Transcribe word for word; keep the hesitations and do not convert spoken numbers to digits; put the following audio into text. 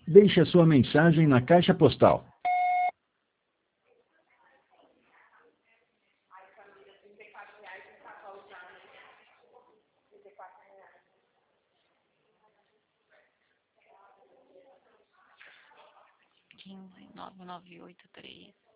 Deixe a sua mensagem na caixa postal. quinze, nove nove oito três